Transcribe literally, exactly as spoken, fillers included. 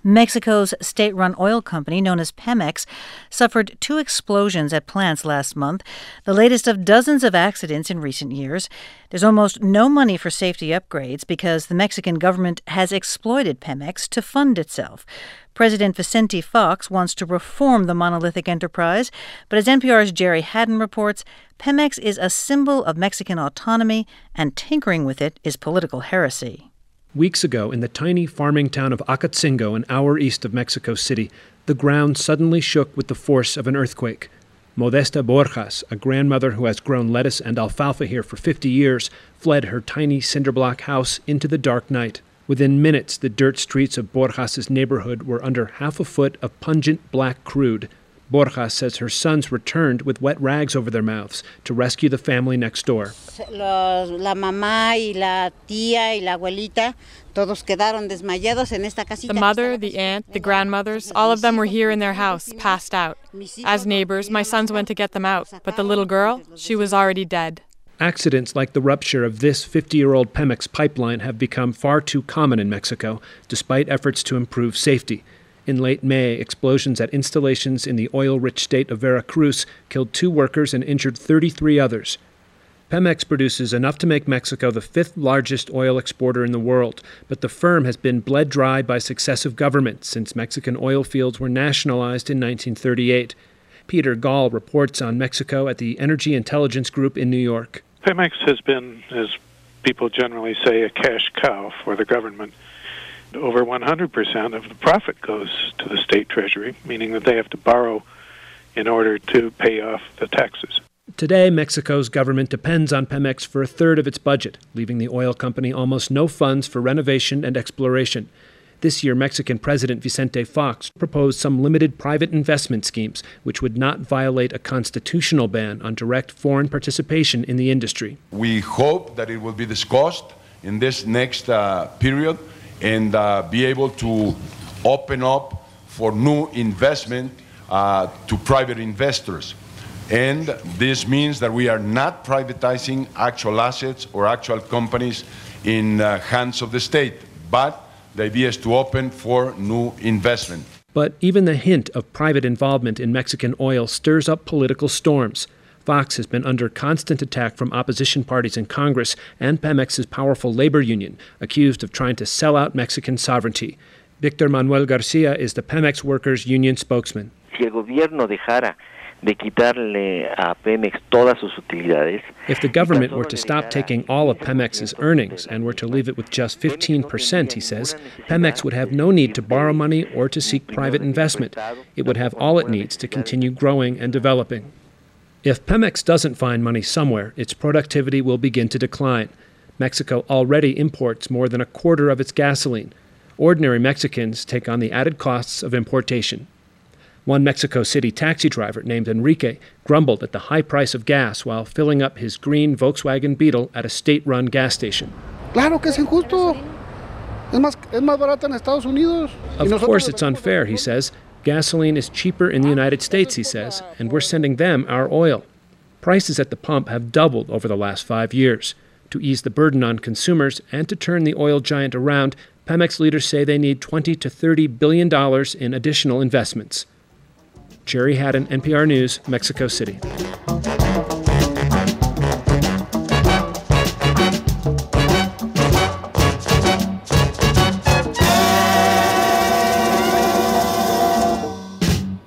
Mexico's state-run oil company, known as Pemex, suffered two explosions at plants last month, the latest of dozens of accidents in recent years. There's almost no money for safety upgrades because the Mexican government has exploited Pemex to fund itself. President Vicente Fox wants to reform the monolithic enterprise, but as N P R's Jerry Haddon reports, Pemex is a symbol of Mexican autonomy, and tinkering with it is political heresy. Weeks ago, in the tiny farming town of Acatzingo, an hour east of Mexico City, the ground suddenly shook with the force of an earthquake. Modesta Borjas, a grandmother who has grown lettuce and alfalfa here for fifty years, fled her tiny cinder-block house into the dark night. Within minutes, the dirt streets of Borjas' neighborhood were under half a foot of pungent black crude. Borjas says her sons returned with wet rags over their mouths to rescue the family next door. La mamá y la tía y la abuelita, todos quedaron desmayados en esta casita. The mother, the aunt, the grandmothers, all of them were here in their house, passed out. As neighbors, my sons went to get them out, but the little girl, she was already dead. Accidents like the rupture of this fifty-year-old Pemex pipeline have become far too common in Mexico, despite efforts to improve safety. In late May, explosions at installations in the oil-rich state of Veracruz killed two workers and injured thirty-three others. Pemex produces enough to make Mexico the fifth largest oil exporter in the world, but the firm has been bled dry by successive governments since Mexican oil fields were nationalized in nineteen thirty-eight. Peter Gall reports on Mexico at the Energy Intelligence Group in New York. Pemex has been, as people generally say, a cash cow for the government. Over one hundred percent of the profit goes to the state treasury, meaning that they have to borrow in order to pay off the taxes. Today, Mexico's government depends on Pemex for a third of its budget, leaving the oil company almost no funds for renovation and exploration. This year, Mexican President Vicente Fox proposed some limited private investment schemes which would not violate a constitutional ban on direct foreign participation in the industry. We hope that it will be discussed in this next uh, period and uh, be able to open up for new investment uh, to private investors. And this means that we are not privatizing actual assets or actual companies in uh, hands of the state, but the idea is to open for new investment. But even the hint of private involvement in Mexican oil stirs up political storms. Fox has been under constant attack from opposition parties in Congress and Pemex's powerful labor union, accused of trying to sell out Mexican sovereignty. Victor Manuel Garcia is the Pemex workers' union spokesman. Si el gobierno dejara de quitarle a Pemex todas sus utilidades. If the government were to stop taking all of Pemex's earnings and were to leave it with just fifteen percent, he says, Pemex would have no need to borrow money or to seek private investment. It would have all it needs to continue growing and developing. If Pemex doesn't find money somewhere, its productivity will begin to decline. Mexico already imports more than a quarter of its gasoline. Ordinary Mexicans take on the added costs of importation. One Mexico City taxi driver named Enrique grumbled at the high price of gas while filling up his green Volkswagen Beetle at a state-run gas station. Claro que es injusto. Es más, es más barata en Estados Unidos. Of course it's unfair, he says. Gasoline is cheaper in the United States, he says, and we're sending them our oil. Prices at the pump have doubled over the last five years. To ease the burden on consumers and to turn the oil giant around, Pemex leaders say they need twenty to thirty billion dollars in additional investments. Jerry Haddon, N P R News, Mexico City.